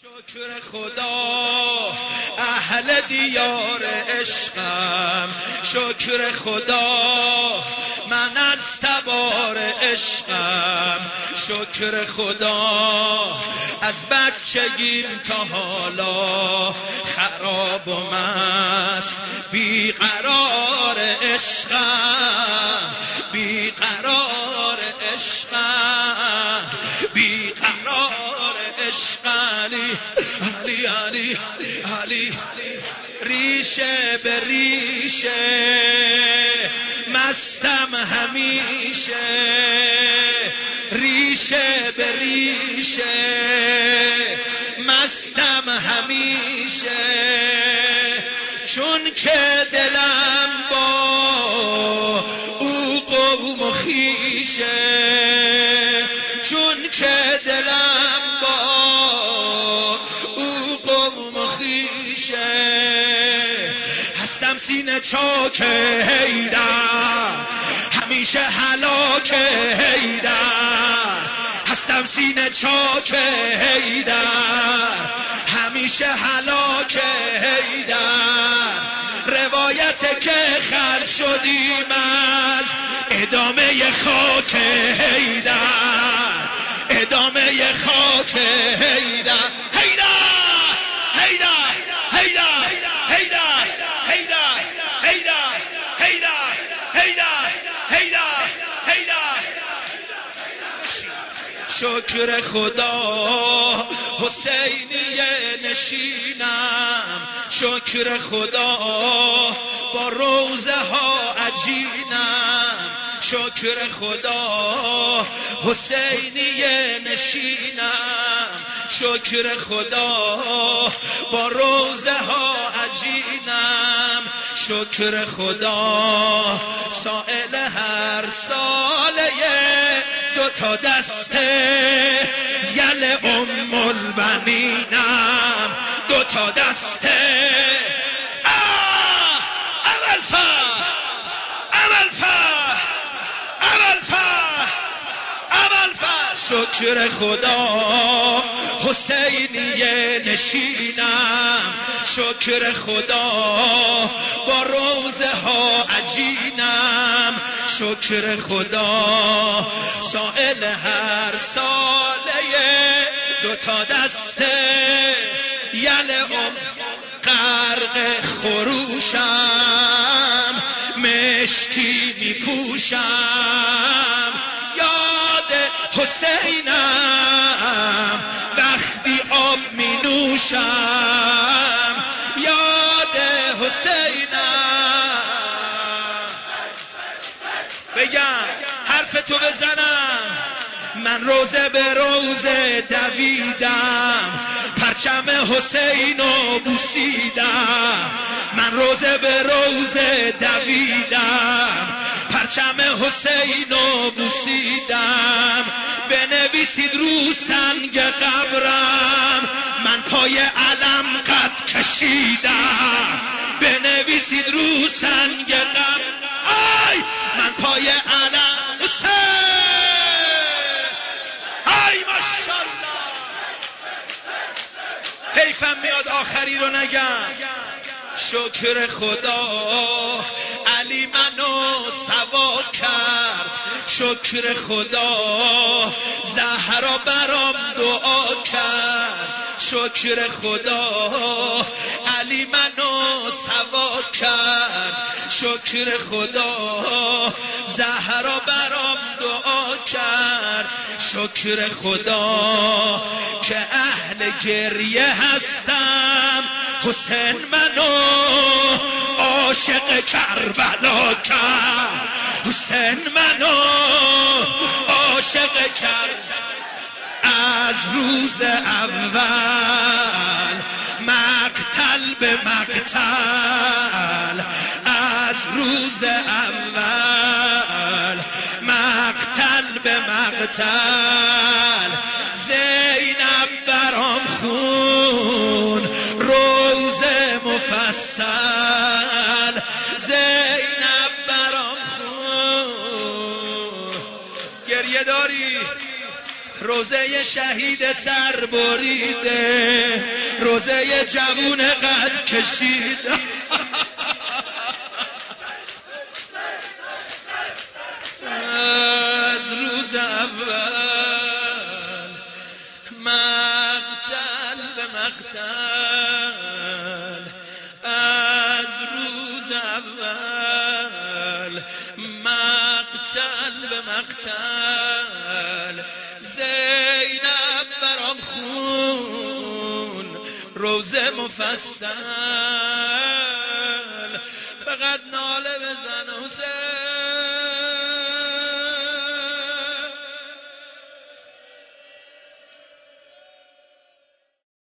شکر خدا اهل دیار عشقم، شکر خدا من از تبار عشقم، شکر خدا از بچگیم تا حالا خراب و مست بیقرار عشقم، بیقرار عشقم، بیقرار عشقم. علی علی علی ریشه به ریشه مستم همیشه، ریشه به ریشه مستم همیشه، چون که دلم با او قوم و خویشه، چون که دلم با او قوم و خویشه، هستم سینه چاک حیدر همیشه هلاک حیدر، هستم سینه چاک حیدر همیشه هلاک حیدر، روایت که خرج شدیم از ادامه خاک حیدر، ادامه خاک حیدر، حیدر حیدر حیدر حیدر حیدر حیدر حیدر حیدر حیدر حیدر. شکر خدا حسینی نشینم، شکر خدا با روزه ها عجینم، شکر خدا حسینی نشینم، شکر خدا با روزه ها عجینم، شکر خدا سائل هر ساله دوتا دسته یل ام البنینم، دوتا دسته اول فر اول فر اول فر اول فر. شکر خدا حسینی نشینم، شکر خدا با روزه ها عجینم، شکر خدا سائل هر ساله دوتا دسته یل غرق خروشم مشکی می پوشم، یاد حسینم وقتی آب می نوشم، یاد حسینم. بگم حرف تو بزنم، من روزه به روزه دویدم پرچم حسینو بوسیدم، من روزه به روزه دویدم پرچم حسینو بوسیدم، بنویسید رو سنگ قبرم من پای علم قد کشیدم، بنویسید رو سنگ قبرم آی من پای علم حسین، ای ماشاءالله. حیفم میاد آخری رو نگم. شکر خدا علی منو سوا کرد، شکر خدا زهرا برام دعا کرد، شکر خدا علی منو سوا کرد، شکر خدا زهرا برام دعا کرد، شکر خدا که اهل گریه هستم، حسین منو عاشق کربلا کرد، حسین منو عاشق کرد، از روز اول مقتل به مقتل، از روز اول مقتل به مقتل، زینب برام خون روز مفصل، زینب برام خون. گریه داری روزه شهید سر بریده، یه جوون قد کشید از روز اول مقتل به مقتل، از روز اول مقتل به مقتل، زینب برام خون روزه مفصل.